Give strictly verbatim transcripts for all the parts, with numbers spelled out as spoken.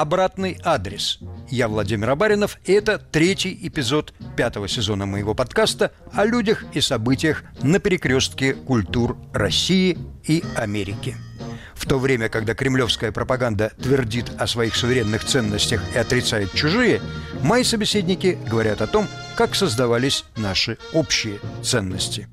«Обратный адрес». Я Владимир Абаринов, и это третий эпизод пятого сезона моего подкаста о людях и событиях на перекрестке культур России и Америки. В то время, когда кремлевская пропаганда твердит о своих суверенных ценностях и отрицает чужие, мои собеседники говорят о том, как создавались наши общие ценности.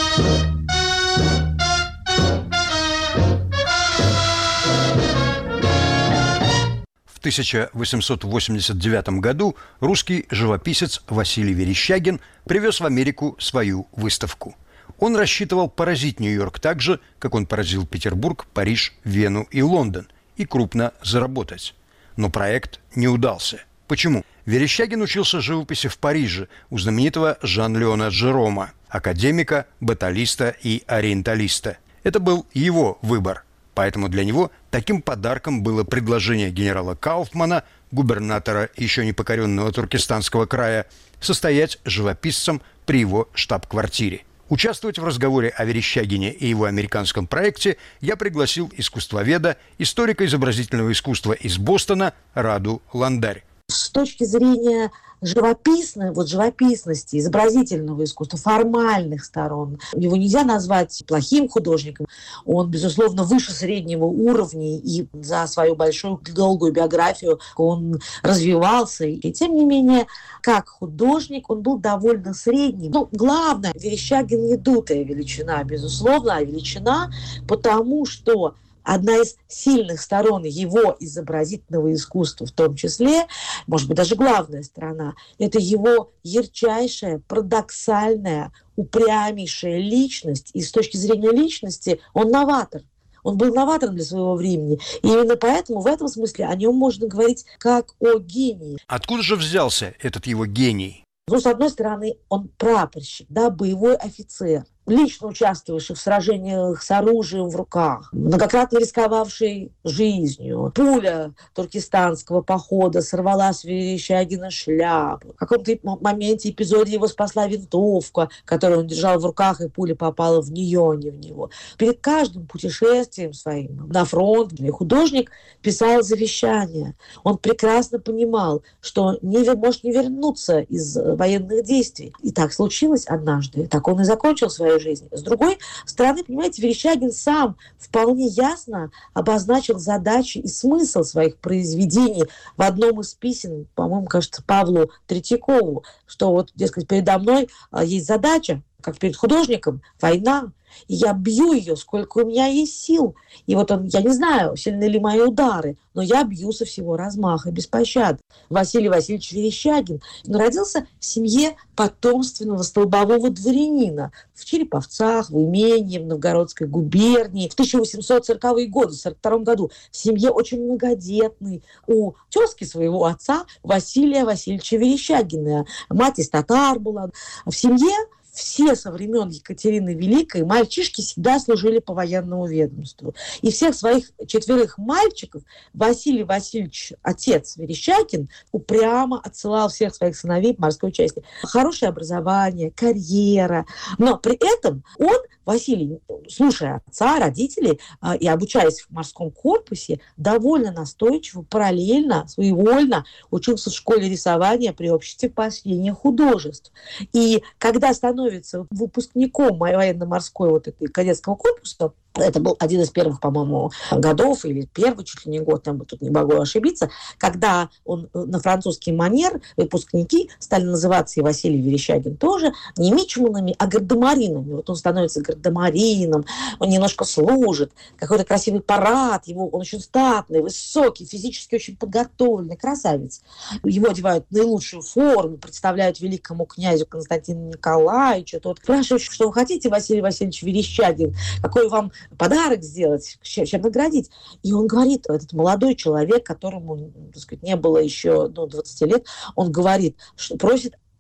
В тысяча восемьсот восемьдесят девятом году русский живописец Василий Верещагин привез в Америку свою выставку. Он рассчитывал поразить Нью-Йорк так же, как он поразил Петербург, Париж, Вену и Лондон, и крупно заработать. Но проект не удался. Почему? Верещагин учился живописи в Париже у знаменитого Жан-Леона Жерома, академика, баталиста и ориенталиста. Это был его выбор. Поэтому для него таким подарком было предложение генерала Кауфмана, губернатора еще не покоренного Туркестанского края, состоять живописцем при его штаб-квартире. Участвовать в разговоре о Верещагине и его американском проекте я пригласил искусствоведа, историка изобразительного искусства из Бостона Раду Ландарь. С точки зрения живописной, вот живописности, изобразительного искусства, формальных сторон, его нельзя назвать плохим художником. Он, безусловно, выше среднего уровня, и за свою большую долгую биографию он развивался. И тем не менее, как художник, он был довольно средним. Но главное, Верещагин не дутая величина, безусловно, а величина, потому что одна из сильных сторон его изобразительного искусства, в том числе, может быть, даже главная сторона, это его ярчайшая, парадоксальная, упрямейшая личность. И с точки зрения личности он новатор. Он был новатором для своего времени. И именно поэтому в этом смысле о нем можно говорить как о гении. Откуда же взялся этот его гений? Ну, с одной стороны, он прапорщик, да, боевой офицер, лично участвовавший в сражениях с оружием в руках, многократно рисковавший жизнью. Пуля туркестанского похода сорвала с Верещагина шляпу. В каком-то моменте, эпизоде его спасла винтовка, которую он держал в руках, и пуля попала в нее, а не в него. Перед каждым путешествием своим на фронт художник писал завещание. Он прекрасно понимал, что не может не вернуться из военных действий. И так случилось однажды. Так он и закончил свою жизнь. С другой стороны, понимаете, Верещагин сам вполне ясно обозначил задачи и смысл своих произведений в одном из писем, по-моему, кажется, Павлу Третьякову, что вот, дескать, передо мной есть задача, как перед художником, война, и я бью ее, сколько у меня есть сил. И вот он, я не знаю, сильны ли мои удары, но я бью со всего размаха, без пощады. Василий Васильевич Верещагин родился в семье потомственного столбового дворянина в Череповцах, в имении, в Новгородской губернии. В тысяча восемьсот сороковые годы, в сорок втором году, в семье очень многодетной. У тезки своего отца Василия Васильевича Верещагина. Мать из татар была. В семье все со времен Екатерины Великой мальчишки всегда служили по военному ведомству. И всех своих четверых мальчиков Василий Васильевич, отец Верещагин, упрямо отсылал всех своих сыновей в морской части. Хорошее образование, карьера. Но при этом он, Василий, слушая отца, родителей и обучаясь в морском корпусе, довольно настойчиво, параллельно, своевольно учился в школе рисования при обществе поощрения художеств. И когда становится выпускником военно-морской вот этой кадетского корпуса, это был один из первых, по-моему, годов, или первый, чуть ли не год, там тут не могу ошибиться, когда он на французский манер, выпускники стали называться, и Василий Верещагин тоже, не мичманами, а гардемаринами. Вот он становится гардемарином, он немножко служит, какой-то красивый парад, его, он очень статный, высокий, физически очень подготовленный, красавец. Его одевают в наилучшую форму, представляют великому князю Константину Николаевичу. Тот спрашивает, что вы хотите, Василий Васильевич Верещагин, какой вам подарок сделать, чем наградить. И он говорит, этот молодой человек, которому, так сказать, не было еще ну, двадцати лет, он говорит, что просит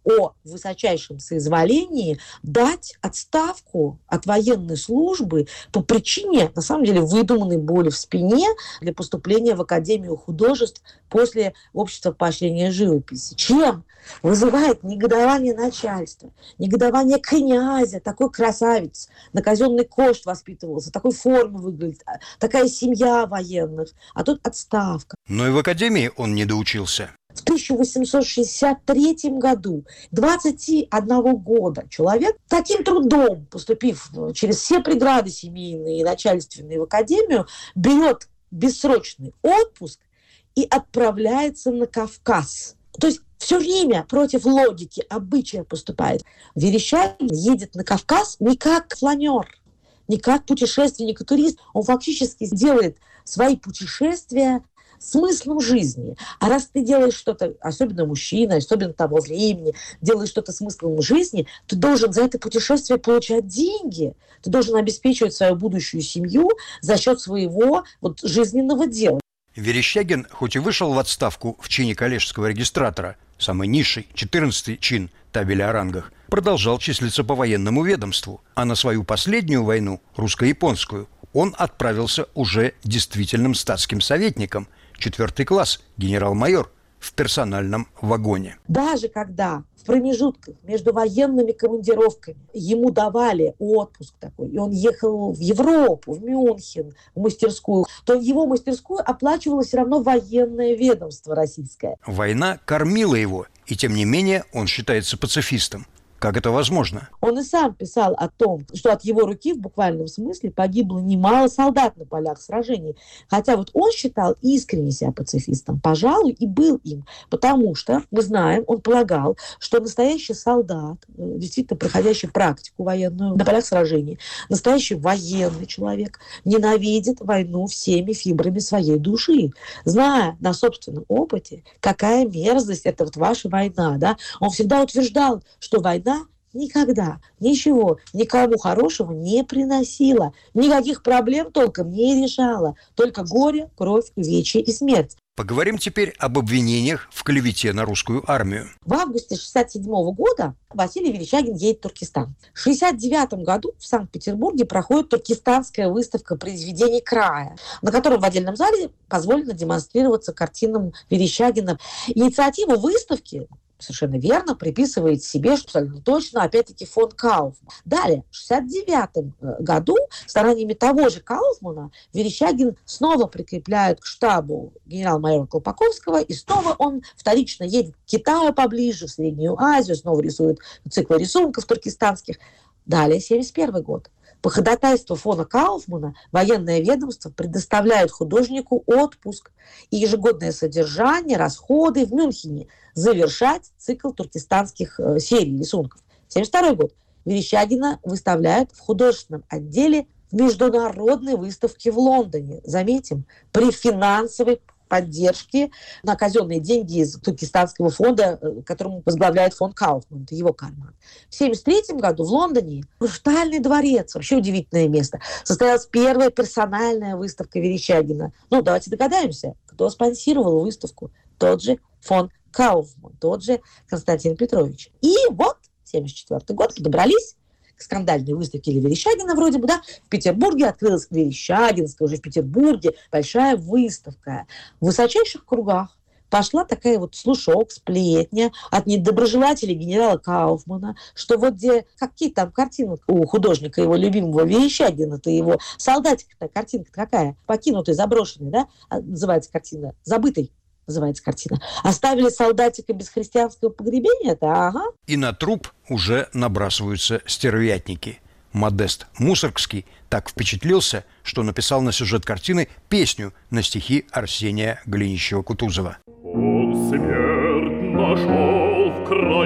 о высочайшем соизволении дать отставку от военной службы по причине, на самом деле, выдуманной боли в спине для поступления в Академию художеств после Общества поощрения живописи. Чем? Вызывает негодование начальства, негодование князя, такой красавец, на казенный кошт воспитывался, такой форме выглядит, такая семья военных, а тут отставка. Но и в Академии он не доучился. В тысяча восемьсот шестьдесят третьем году, двадцати одного года, человек таким трудом, поступив через все преграды семейные и начальственные в Академию, берет бессрочный отпуск и отправляется на Кавказ. То есть все время против логики, обычая поступает. Верещагин едет на Кавказ не как фланер, не как путешественник и турист. Он фактически делает свои путешествия смыслом жизни. А раз ты делаешь что-то, особенно мужчина, особенно того времени, делаешь что-то смыслом жизни, ты должен за это путешествие получать деньги. Ты должен обеспечивать свою будущую семью за счет своего вот, жизненного дела. Верещагин, хоть и вышел в отставку в чине коллежского регистратора, самый низший, четырнадцатый чин табеля о рангах, продолжал числиться по военному ведомству, а на свою последнюю войну, русско-японскую, он отправился уже действительным статским советником, четвертый класс, генерал-майор, в персональном вагоне. Даже когда в промежутках между военными командировками ему давали отпуск такой, и он ехал в Европу, в Мюнхен, в мастерскую, то его мастерскую оплачивало все равно военное ведомство российское. Война кормила его, и тем не менее он считается пацифистом. Как это возможно? Он и сам писал о том, что от его руки в буквальном смысле погибло немало солдат на полях сражений. Хотя вот он считал искренне себя пацифистом, пожалуй, и был им. Потому что, мы знаем, он полагал, что настоящий солдат, действительно проходящий практику военную на полях сражений, настоящий военный человек ненавидит войну всеми фибрами своей души. Зная на собственном опыте, какая мерзость это вот ваша война, да, он всегда утверждал, что война никогда ничего никому хорошего не приносила, никаких проблем толком не решала, только горе, кровь, увечья и смерть. Поговорим теперь об обвинениях в клевете на русскую армию. В августе шестьдесят седьмого года Василий Верещагин едет в Туркестан. В шестьдесят девятом году в Санкт-Петербурге проходит туркестанская выставка произведений края, на которой в отдельном зале позволено демонстрироваться картинам Верещагина. Инициативу выставки совершенно верно приписывает себе, что абсолютно точно, опять-таки, фон Кауфман. Далее, в шестьдесят девятом году стараниями того же Кауфмана Верещагин снова прикрепляют к штабу генерал-майора Колпаковского, и снова он вторично едет к Китаю поближе, в Среднюю Азию, снова рисует циклы рисунков туркестанских. Далее, семьдесят первый год. По ходатайству фона Кауфмана военное ведомство предоставляет художнику отпуск и ежегодное содержание, расходы в Мюнхене, завершать цикл туркестанских э, серий рисунков. семьдесят второй год. Верещагина выставляют в художественном отделе в международной выставке в Лондоне. Заметим, при финансовой поддержки на казенные деньги из туркестанского фонда, которому возглавляет фон Кауфман, это его карман. В семьдесят третьем году в Лондоне, Хрустальный дворец, вообще удивительное место, состоялась первая персональная выставка Верещагина. Ну, давайте догадаемся, кто спонсировал выставку. Тот же фон Кауфман, тот же Константин Петрович. И вот, семьдесят четвёртый год, подобрались к скандальной выставке Верещагина вроде бы, да, в Петербурге открылась Верещагинская, уже в Петербурге, большая выставка. В высочайших кругах пошла такая вот слушок, сплетня от недоброжелателей генерала Кауфмана, что вот где, какие там картины у художника его любимого Верещагина-то его, солдатик-то, картинка какая, покинутый, заброшенный, да, называется картина, забытый. Называется картина. Оставили солдатика без христианского погребения-то, ага. И на труп уже набрасываются стервятники. Модест Мусоргский так впечатлился, что написал на сюжет картины песню на стихи Арсения Голенищева-Кутузова. Он смерть нашел в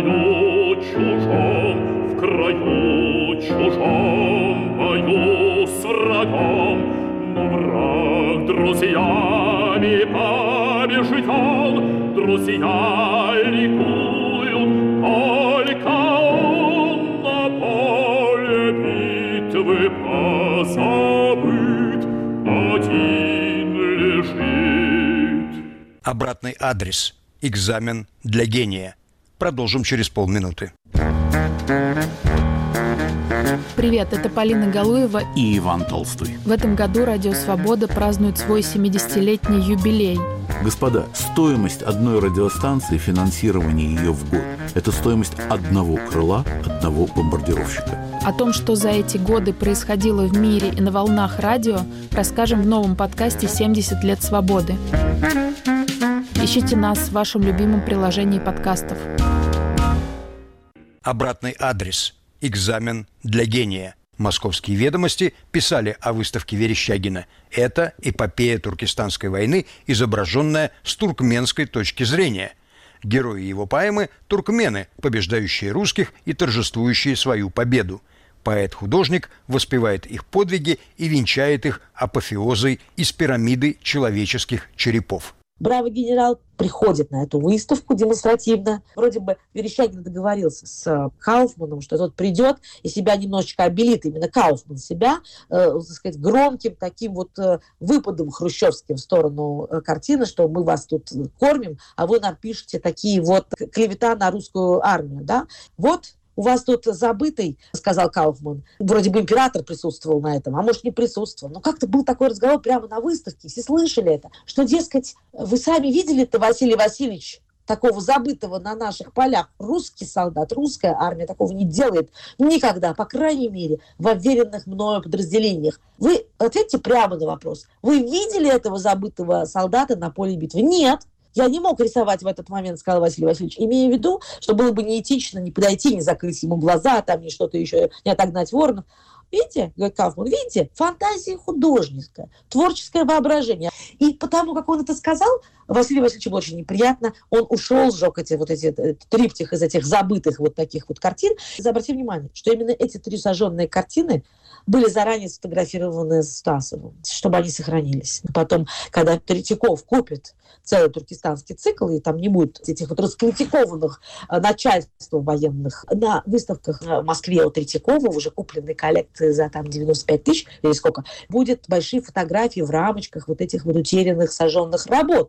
краю чужом, в краю чужом, бою с врагом, но враг друзьями побежден, друзья ликуют, только он на поле битвы позабыт, один лежит. Обратный адрес. Экзамен для гения. продолжим через полминуты. Привет, это Полина Галуева и Иван Толстой. В этом году Радио Свобода празднует свой семидесятилетний юбилей. Господа, стоимость одной радиостанции, финансирование ее в год – это стоимость одного крыла, одного бомбардировщика. О том, что за эти годы происходило в мире и на волнах радио, расскажем в новом подкасте «семьдесят лет свободы». Ищите нас в вашем любимом приложении подкастов. Обратный адрес. Экзамен для гения. Московские ведомости писали о выставке Верещагина. Это эпопея Туркестанской войны, изображенная с туркменской точки зрения. Герои его поэмы – туркмены, побеждающие русских и торжествующие свою победу. Поэт-художник воспевает их подвиги и венчает их апофеозой из пирамиды человеческих черепов. Бравый генерал приходит на эту выставку демонстративно. Вроде бы Верещагин договорился с Кауфманом, что тот придет и себя немножечко обелит, именно Кауфман себя, э, так сказать, громким таким вот э, выпадом хрущевским в сторону э, картины, что мы вас тут кормим, а вы нам пишете такие вот клевета на русскую армию, да? Вот. У вас тут забытый, сказал Кауфман. Вроде бы император присутствовал на этом, а может, не присутствовал. Но как-то был такой разговор прямо на выставке, все слышали это, что, дескать, вы сами видели-то, Василий Васильевич, такого забытого на наших полях? Русский солдат, русская армия такого не делает никогда, по крайней мере, в уверенных мною подразделениях. Вы ответьте прямо на вопрос. Вы видели этого забытого солдата на поле битвы? Нет. Я не мог рисовать в этот момент, сказал Василий Васильевич, имея в виду, что было бы неэтично не подойти, не закрыть ему глаза, там, не что-то еще, не отогнать воронов. Видите, говорит Кауфман, видите, фантазия художническая, творческое воображение. И потому, как он это сказал, Василию Васильевичу было очень неприятно. Он ушел, сжег эти вот эти триптих из этих забытых вот таких вот картин. И обратите внимание, что именно эти три сожженные картины были заранее сфотографированы Стасовым, чтобы они сохранились. Потом, когда Третьяков купит целый туркестанский цикл, и там не будет этих вот раскритикованных начальством военных, на выставках в Москве у Третьякова, уже купленной коллекции за там девяносто пять тысяч или сколько, будет большие фотографии в рамочках вот этих вот утерянных, сожженных работ.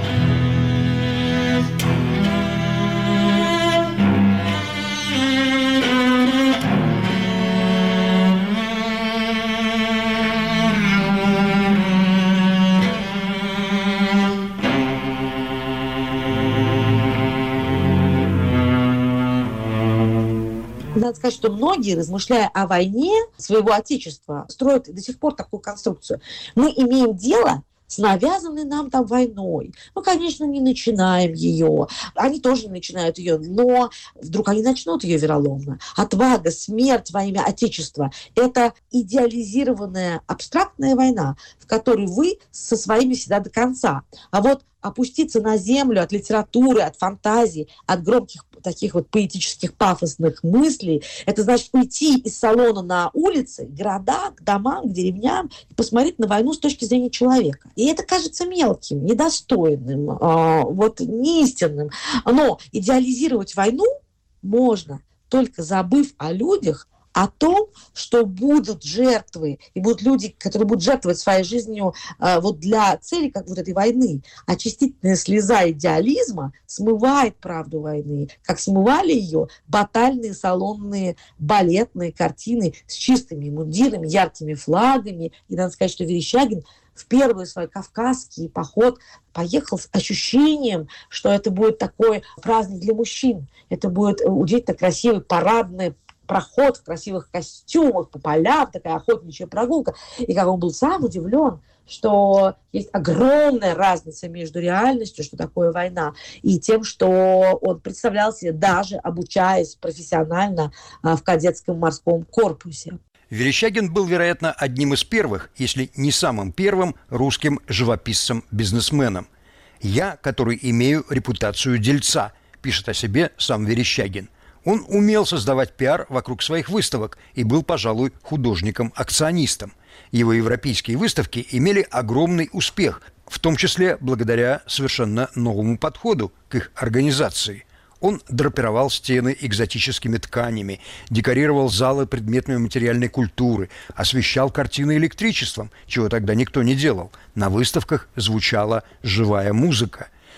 Надо сказать, что многие, размышляя о войне своего отечества, строят до сих пор такую конструкцию. Мы имеем дело с навязанной нам там войной. Мы, конечно, не начинаем ее. Они тоже не начинают ее, но вдруг они начнут ее вероломно. Отвага, смерть во имя Отечества – это идеализированная абстрактная война, в которой вы со своими всегда до конца. А вот опуститься на землю от литературы, от фантазии, от громких таких вот поэтических пафосных мыслей, это значит уйти из салона на улицы, к городам, к домам, к деревням и посмотреть на войну с точки зрения человека. И это кажется мелким, недостойным, э, вот неистинным. Но идеализировать войну можно, только забыв о людях, о том, что будут жертвы, и будут люди, которые будут жертвовать своей жизнью э, вот для цели, как вот этой войны. Очистительная слеза идеализма смывает правду войны, как смывали ее батальные, салонные, балетные картины с чистыми мундирами, яркими флагами. И надо сказать, что Верещагин в первый свой кавказский поход поехал с ощущением, что это будет такой праздник для мужчин. Это будет удивительно красивый парадный проход в красивых костюмах по полям, такая охотничья прогулка. И как он был сам удивлен, что есть огромная разница между реальностью, что такое война, и тем, что он представлял себе, даже обучаясь профессионально в кадетском морском корпусе. Верещагин был, вероятно, одним из первых, если не самым первым, русским живописцем-бизнесменом. «Я, который имею репутацию дельца», пишет о себе сам Верещагин. Он умел создавать пиар вокруг своих выставок и был, пожалуй, художником-акционистом. Его европейские выставки имели огромный успех, в том числе благодаря совершенно новому подходу к их организации. Он драпировал стены экзотическими тканями, декорировал залы предметами материальной культуры, освещал картины электричеством, чего тогда никто не делал. На выставках звучала живая музыка.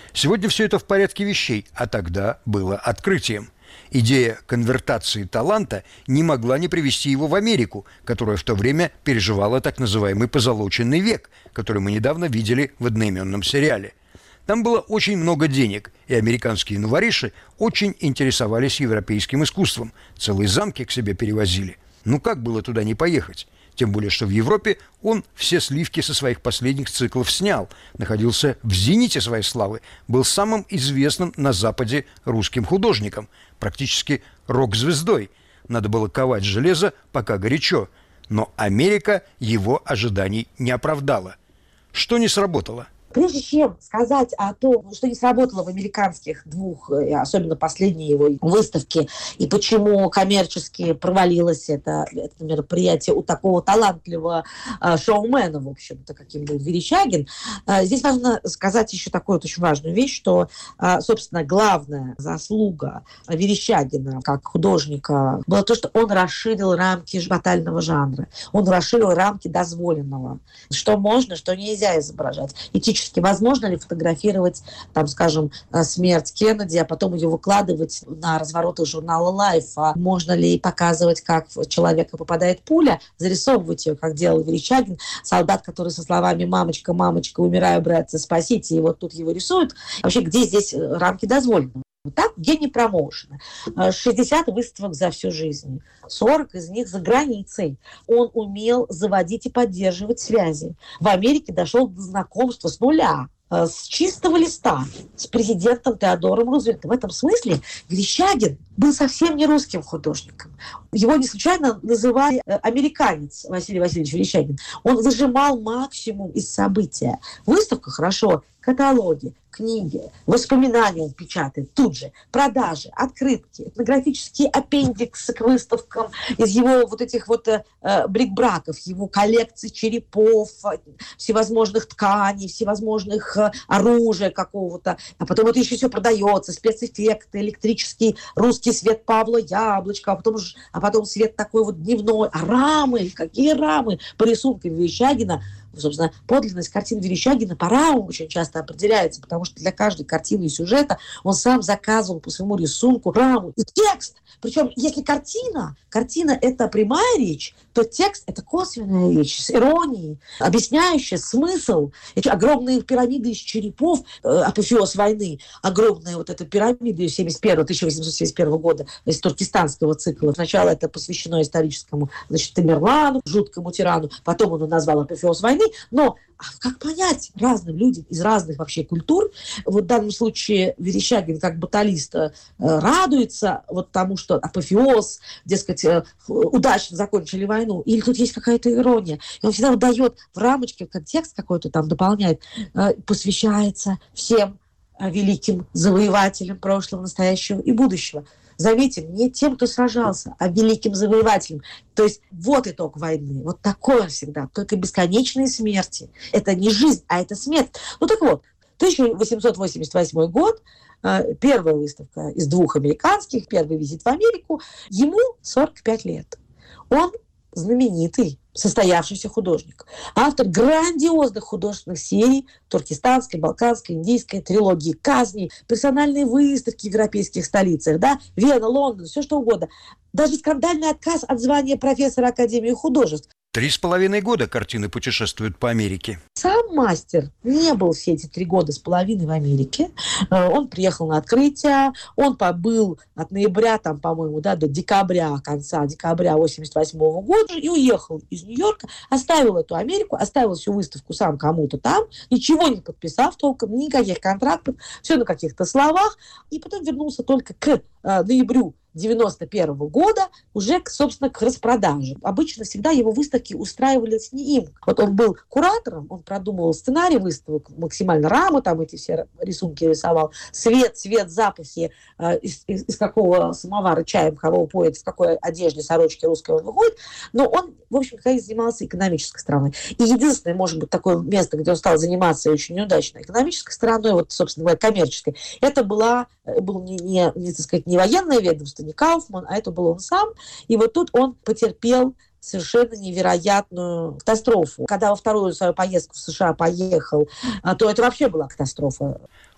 Сегодня все это в порядке вещей, а тогда было открытием. Идея конвертации таланта не могла не привести его в Америку, которая в то время переживала так называемый позолоченный век, который мы недавно видели в одноименном сериале. Там было очень много денег, и американские новориши очень интересовались европейским искусством. Целые замки к себе перевозили. Ну как было туда не поехать? Тем более, что в Европе он все сливки со своих последних циклов снял, находился в зените своей славы, был самым известным на Западе русским художником, практически рок-звездой. Надо было ковать железо, пока горячо. Но Америка его ожиданий не оправдала. Что не сработало? Прежде чем сказать о том, что не сработало в американских двух, особенно последней его выставке, и почему коммерчески провалилось это, это мероприятие у такого талантливого э, шоумена, в общем-то, каким был Верещагин, э, здесь важно сказать еще такую вот очень важную вещь, что, э, собственно, главная заслуга Верещагина как художника была то, что он расширил рамки батального жанра, он расширил рамки дозволенного, что можно, что нельзя изображать. Этически возможно ли фотографировать, там, скажем, смерть Кеннеди, а потом ее выкладывать на разворотах журнала Life? А можно ли показывать, как в человека попадает пуля, зарисовывать ее, как делал Верещагин, солдат, который со словами «мамочка, мамочка, умираю, братцы, спасите», и вот тут его рисуют. Вообще, где здесь рамки дозволенного? Вот так гений промоушена. шестьдесят выставок за всю жизнь. сорок из них за границей. Он умел заводить и поддерживать связи. В Америке дошел до знакомства с нуля, с чистого листа, с президентом Теодором Рузвельтом. В этом смысле Верещагин был совсем не русским художником. Его не случайно называли американец Василий Васильевич Верещагин. Он выжимал максимум из события. Выставка хорошо, каталоги, книги, воспоминания он печатает тут же, продажи, открытки, этнографические аппендиксы к выставкам из его вот этих вот э, брик-браков, его коллекции черепов, всевозможных тканей, всевозможных э, оружия какого-то. А потом это еще все продается, спецэффекты, электрический русский свет Павла Яблочко, а потом, а потом свет такой вот дневной. А рамы, какие рамы по рисункам Верещагина. Собственно, подлинность картин Верещагина по рамам очень часто определяется, потому что для каждой картины и сюжета он сам заказывал по своему рисунку раму и текст. Причем, если картина, картина – это прямая речь, то текст – это косвенная речь с иронией, объясняющая смысл. Эти огромные пирамиды из черепов, э, апофеоз войны, огромная вот эта пирамида из тысяча восемьсот семьдесят первого года, из туркестанского цикла. Сначала это посвящено историческому, значит, Тамерлану, жуткому тирану, потом он назвал апофеоз войны. Но как понять разным людям из разных вообще культур? Вот в данном случае Верещагин как баталист э, радуется вот тому, что апофеоз, дескать, э, удачно закончили войну. Или тут есть какая-то ирония. И он всегда выдает в рамочке, контекст какой-то там дополняет, э, посвящается всем э, великим завоевателям прошлого, настоящего и будущего. Заметьте, не тем, кто сражался, а великим завоевателем. То есть вот итог войны. Вот такой он всегда. Только бесконечные смерти. Это не жизнь, а это смерть. Ну так вот, тысяча восемьсот восемьдесят восьмой год, первая выставка из двух американских, первый визит в Америку. Ему сорок пять лет. Он знаменитый, состоявшийся художник. Автор грандиозных художественных серий туркестанской, балканской, индийской, трилогии казней, персональные выставки в европейских столицах, да, Вена, Лондон, все что угодно. Даже скандальный отказ от звания профессора Академии художеств. Три с половиной года картины путешествуют по Америке. Сам мастер не был все эти три года с половиной в Америке. Он приехал на открытие, он побыл от ноября, там, по-моему, да, до декабря, конца декабря восемьдесят восьмого года и уехал из Нью-Йорка, оставил эту Америку, оставил всю выставку сам кому-то там, ничего не подписав толком, никаких контрактов, все на каких-то словах, и потом вернулся только к э, ноябрю девяносто первого года уже, собственно, к распродаже. Обычно всегда его выставки устраивались не им. Вот он был куратором, он продумывал сценарий выставок, максимально рамы, там эти все рисунки рисовал, свет, цвет, запахи, э, из, из, из какого самовара чаем кого поет, в какой одежде, сорочке русской он выходит, но он, в общем, конечно, занимался экономической стороной. И единственное, может быть, такое место, где он стал заниматься очень неудачно экономической стороной, вот, собственно говоря, коммерческой, это была, был не, не, не, так сказать, не военное ведомство, не Кауфман, а это был он сам. И вот тут он потерпел совершенно невероятную катастрофу. Когда во вторую свою поездку в США поехал, то это вообще была катастрофа.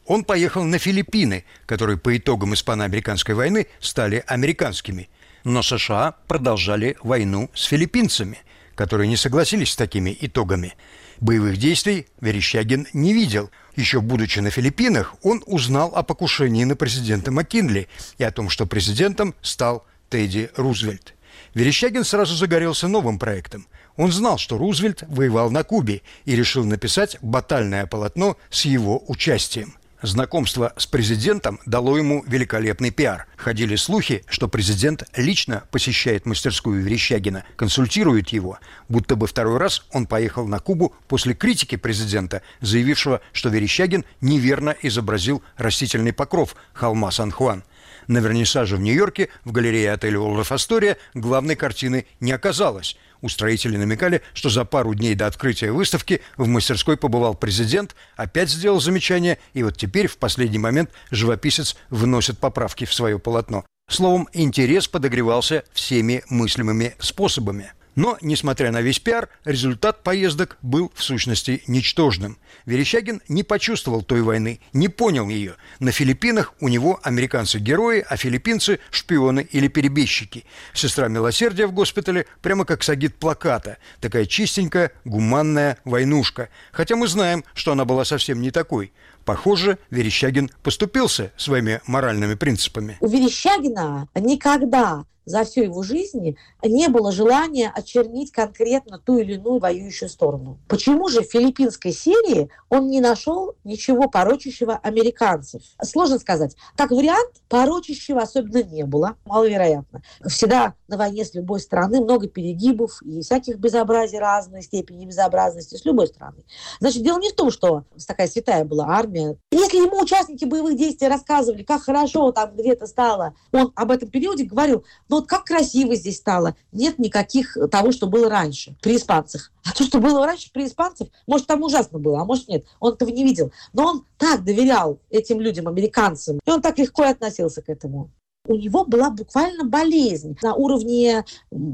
Он поехал на Филиппины, которые по итогам испано-американской войны стали американскими. Но США продолжали войну с филиппинцами, которые не согласились с такими итогами. Боевых действий Верещагин не видел. Еще будучи на Филиппинах, он узнал о покушении на президента Маккинли и о том, что президентом стал Тедди Рузвельт. Верещагин сразу загорелся новым проектом. Он знал, что Рузвельт воевал на Кубе и решил написать батальное полотно с его участием. Знакомство с президентом дало ему великолепный пиар. Ходили слухи, что президент лично посещает мастерскую Верещагина, консультирует его, будто бы второй раз он поехал на Кубу после критики президента, заявившего, что Верещагин неверно изобразил растительный покров холма Сан-Хуан. На вернисаже в Нью-Йорке в галерее отеля «Уолдорф Астория» главной картины не оказалось. Устроители намекали, что за пару дней до открытия выставки в мастерской побывал президент, опять сделал замечание, и вот теперь в последний момент живописец вносит поправки в свое полотно. Словом, интерес подогревался всеми мыслимыми способами. Но, несмотря на весь пиар, результат поездок был в сущности ничтожным. Верещагин не почувствовал той войны, не понял ее. На Филиппинах у него американцы-герои, а филиппинцы – шпионы или перебежчики. Сестра милосердия в госпитале прямо как сагит плаката. Такая чистенькая, гуманная войнушка. Хотя мы знаем, что она была совсем не такой. Похоже, Верещагин поступился своими моральными принципами. У Верещагина никогда за всю его жизнь не было желания очернить конкретно ту или иную воюющую сторону. Почему же в филиппинской серии он не нашел ничего порочащего американцев? Сложно сказать. Как вариант, порочащего особенно не было. Маловероятно. Всегда на войне с любой стороны много перегибов и всяких безобразий разной степени безобразности с любой стороны. Значит, дело не в том, что такая святая была армия. Если ему участники боевых действий рассказывали, как хорошо там где-то стало, он об этом периоде говорил: ну вот как красиво здесь стало. Нет никаких того, что было раньше при испанцах. А то, что было раньше при испанцах, может, там ужасно было, а может, нет. Он этого не видел. Но он так доверял этим людям, американцам, и он так легко и относился к этому. У него была буквально болезнь на уровне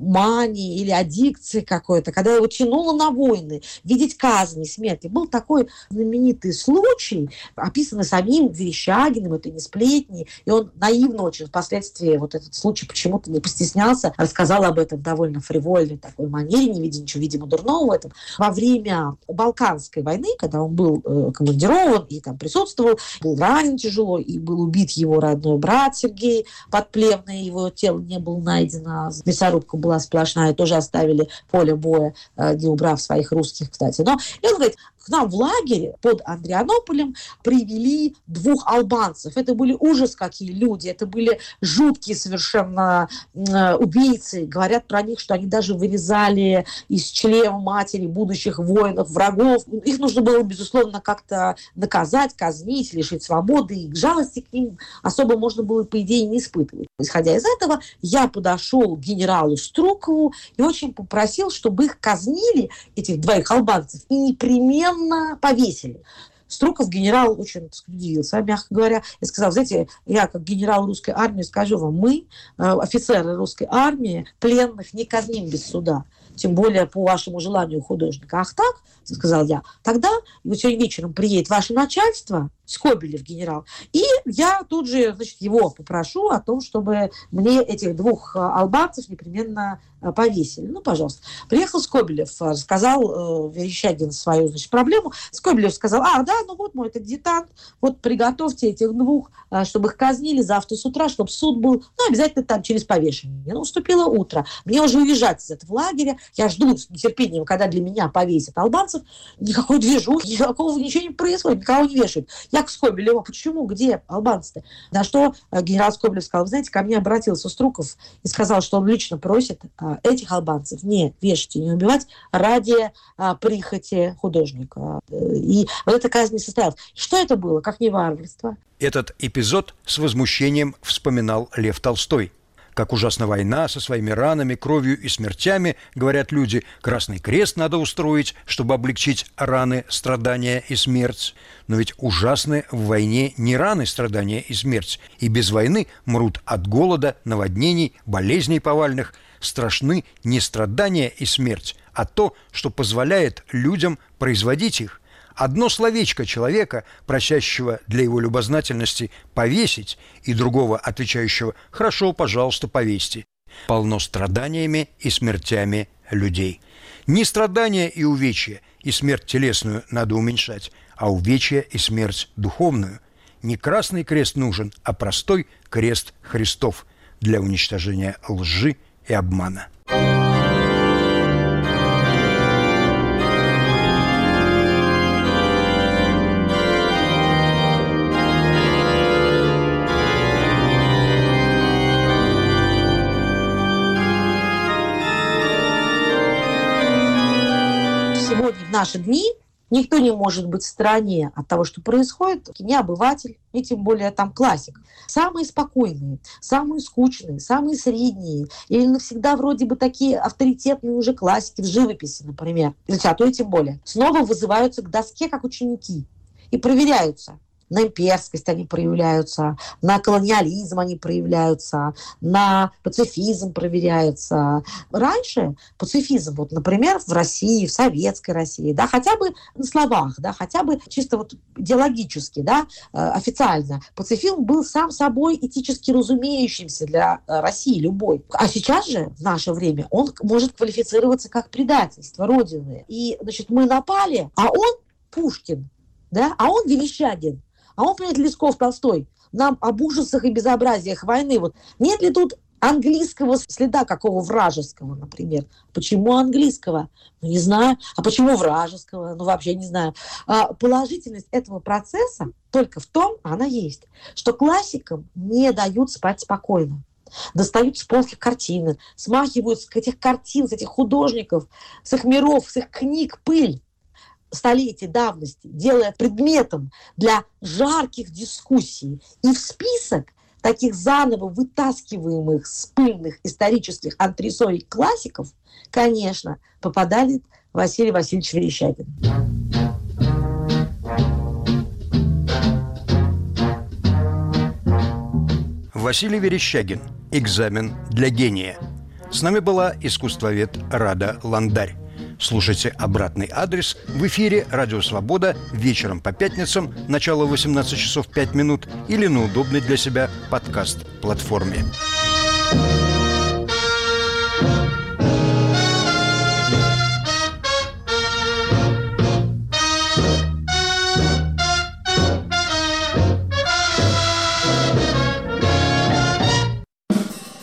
мании или аддикции какой-то, когда его тянуло на войны, видеть казни, смерти. Был такой знаменитый случай, описанный самим Верещагиным, это не сплетни, и он наивно очень впоследствии вот этот случай почему-то не постеснялся, рассказал об этом в довольно фривольной такой манере, не видя ничего, видимо, дурного в этом. Во время Балканской войны, когда он был э, командирован и там присутствовал, был ранен тяжело, и был убит его родной брат Сергей, подплевное, его тело не было найдено, мясорубка была сплошная, тоже оставили поле боя, не убрав своих русских, кстати. Но и он говорит: к нам в лагере под Андрианополем привели двух албанцев. Это были ужас какие люди, это были жуткие совершенно э, убийцы. Говорят про них, что они даже вырезали из чрева матери будущих воинов, врагов. Их нужно было, безусловно, как-то наказать, казнить, лишить свободы. И жалости к ним особо можно было, по идее, не испытывать. Исходя из этого, я подошел к генералу Струкову и очень попросил, чтобы их казнили, этих двоих албанцев, и непременно повесили. Струков, генерал, очень, так сказать, удивился, мягко говоря, и сказал: знаете, я как генерал русской армии скажу вам, мы, офицеры русской армии, пленных не казним без суда, тем более по вашему желанию художника. Ах так, сказал я, тогда вот сегодня вечером приедет ваше начальство, Скобелев генерал, и я тут же, значит, его попрошу о том, чтобы мне этих двух албанцев непременно повесили. Ну, пожалуйста. Приехал Скобелев, рассказал э, Верещагин свою, значит, проблему. Скобелев сказал: а, да, ну вот мой адъютант, вот приготовьте этих двух, э, чтобы их казнили завтра с утра, чтобы суд был, ну, обязательно там через повешение. Ну, наступило утро. Мне уже уезжать из этого лагеря. Я жду с нетерпением, когда для меня повесят албанцев. Никакой движухи, никакого ничего не происходит, никого не вешают. Я к Скобелеву: почему, где албанцы-то? На что генерал Скобелев сказал: вы знаете, ко мне обратился Струков и сказал, что он лично просит а, этих албанцев не вешать и не убивать ради а, прихоти художника. И вот эта казнь не состоялась. Что это было, как не варварство? Этот эпизод с возмущением вспоминал Лев Толстой. Как ужасна война со своими ранами, кровью и смертями, говорят люди. Красный крест надо устроить, чтобы облегчить раны, страдания и смерть. Но ведь ужасны в войне не раны, страдания и смерть. И без войны мрут от голода, наводнений, болезней повальных. Страшны не страдания и смерть, а то, что позволяет людям производить их. Одно словечко человека, просящего для его любознательности повесить, и другого, отвечающего «хорошо, пожалуйста, повесьте», полно страданиями и смертями людей. Не страдания и увечья, и смерть телесную надо уменьшать, а увечья и смерть духовную. Не красный крест нужен, а простой крест Христов для уничтожения лжи и обмана. Сегодня, в наши дни, никто не может быть в стороне от того, что происходит. Ни обыватель, ни тем более там классик. Самые спокойные, самые скучные, самые средние или навсегда вроде бы такие авторитетные уже классики в живописи, например, литературе тем более, снова вызываются к доске как ученики и проверяются. На имперскость они проявляются, на колониализм они проявляются, на пацифизм проверяются. Раньше пацифизм, вот, например, в России, в советской России, да, хотя бы на словах, да, хотя бы чисто вот идеологически, да, официально, пацифизм был сам собой этически разумеющимся для России любой. А сейчас же, в наше время, он может квалифицироваться как предательство Родины. И, значит, мы напали, а он Пушкин, да, а он Верещагин. А он, понимаете, Лесков, Толстой, нам об ужасах и безобразиях войны. Вот нет ли тут английского следа какого вражеского, например? Почему английского? Ну, не знаю. А почему вражеского? Ну, вообще не знаю. А положительность этого процесса только в том, она есть, что классикам не дают спать спокойно. Достают с полки картины, смахивают с этих картин, с этих художников, с их миров, с их книг пыль столетий давности, делая предметом для жарких дискуссий. И в список таких заново вытаскиваемых с пыльных исторических антресолей классиков, конечно, попадали Василий Васильевич Верещагин. Василий Верещагин. Экзамен для гения. С нами была искусствовед Рада Ландарь. Слушайте «Обратный адрес» в эфире «Радио Свобода» вечером по пятницам, начало восемнадцать часов пять минут или на удобной для себя подкаст-платформе.